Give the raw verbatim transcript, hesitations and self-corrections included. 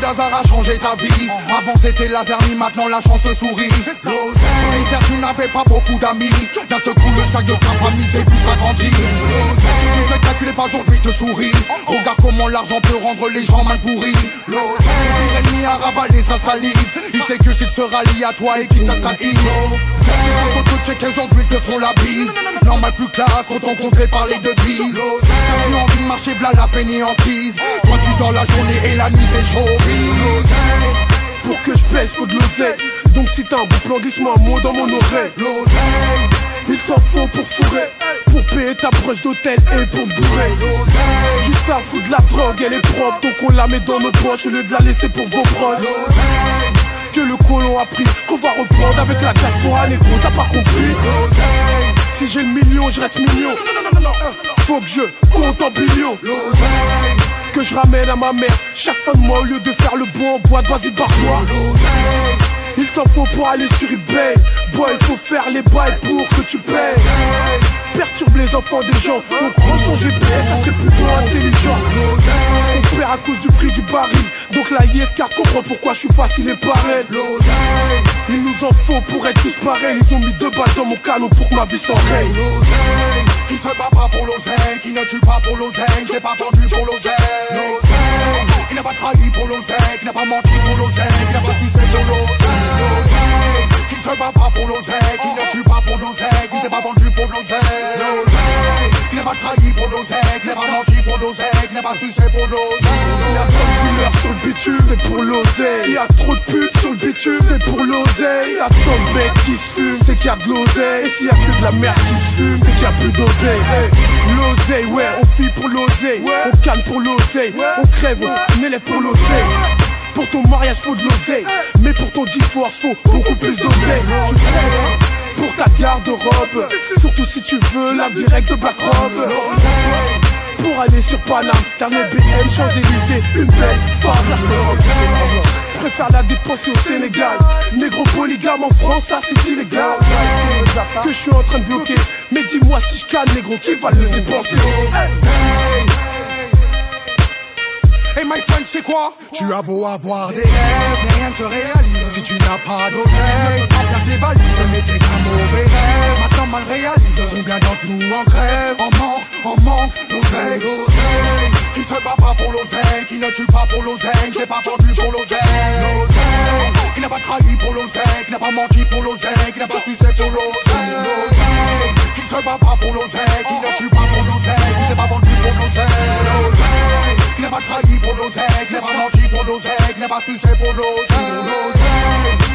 hasard a changé ta vie. Avant c'était lasermi, maintenant la chance te sourit. Sur les terres tu n'avais pas beaucoup d'amis. D'un seul coup le sac de ta famille s'est vu s'agrandir. Tu devais calculer pas aujourd'hui te sourit. Regarde comment l'argent peut rendre les gens mal pourris. Ton ennemi a ravalé sa salive. Il sait que s'il se rallie à toi et qu'il s'assaille. Faut te checker aujourd'hui te font la bise. Normal plus classe quand on comptait par les devises. T'as plus envie de marcher v'là la fainéantise. Toi tu dans la journée et la nuit c'est chaud. Pour que je pèse faut de l'oseille. Donc si t'as un bon plan glisse-moi un mot dans mon oreille. Il t'en faut pour fourrer, pour payer ta broche d'hôtel et pour bourrer. Du taf ou de la drogue elle est propre. Donc on la met dans nos poches au lieu de la laisser pour vos proches. Que le colon a pris, qu'on va reprendre avec la diaspora négro, t'as pas compris. Si j'ai le million, je reste mignon. Faut que je compte en billions. Que je ramène à ma mère chaque fin de mois au lieu de faire le bon en boîte, vas-y barre-toi. Il t'en faut pour aller sur eBay. Boy, il faut faire les bails pour que tu payes. Perturbe les enfants des gens. Donc range ton G P S, ça serait plutôt intelligent. On perd à cause du prix du baril. Donc la I S K comprend pourquoi je suis facile et pareil. Il nous en faut pour être tous pareils. Ils ont mis deux balles dans mon canon pour que ma vie s'enraye. Qui ne se bat pas pour l'oseille, qui ne tue pas pour l'oseille, qui n'est pas vendu pour l'oseille. Qui n'a pas trahi pour l'oseille, qui n'a pas menti pour l'oseille, qui n'a pas sucé pour l'oseille. Qui ne se bat pas pour l'oseille, qui ne tue pas pour l'oseille, qui s'est pas vendu pour l'oseille. Qui n'a pas trahi pour l'oseille, qui n'a pas menti pour l'oseille, qui n'a pas sucé pour l'oseille. S'il y a cent killers sur le bitume, c'est pour l'oseille. S'il y a trop de putes sur le bitume, c'est pour l'oseille. S'il y a tant de mecs qui se fument, c'est qu'il y a de l'oseille. Et s'il y a que de la merde qui se fume, c'est qu'il y a plus d'oseille. Hey, l'oseille, ouais, on file pour l'oseille, on calme pour l'oseille, on crève, on élève pour l'oseille. Pour ton mariage faut de l'oseille, mais pour ton divorce faut beaucoup plus d'oseille. Pour ta garde-robe, surtout si tu veux la direct de Black Robe. Pour aller sur Paname, dernier B M, Champs-Élysées, une belle femme. Je préfère la dépenser au Sénégal. Négro polygame en France, ça c'est illégal. Que je suis en train de bloquer, mais dis-moi si je canne négro, qui va le dépenser? Hey my friend, c'est quoi? Tu as beau avoir des rêves, mais rien ne se réalise si tu n'as pas d'oseille. Pas faire tes valises, mais t'es qu'un mauvais rêve. Maintenant mal réalise, combien d'entre nous en crève? En manque, en manque d'oseille. Qui ne se bat pas pour l'oseille, qui ne tue pas pour l'oseille, qui n'est pas vendu pour l'oseille. Qui n'a pas trahi pour l'oseille, qui n'a pas menti pour l'oseille, qui n'a pas sucé pour l'oseille. Qui ne se bat pas pour l'oseille, qui ne tue pas pour l'oseille, qui s'est pas vendu pour l'oseille. Qui n'a pas trahi pour l'oseille, qui n'a pas menti pour l'oseille, qui n'a pas sucé pour l'oseille.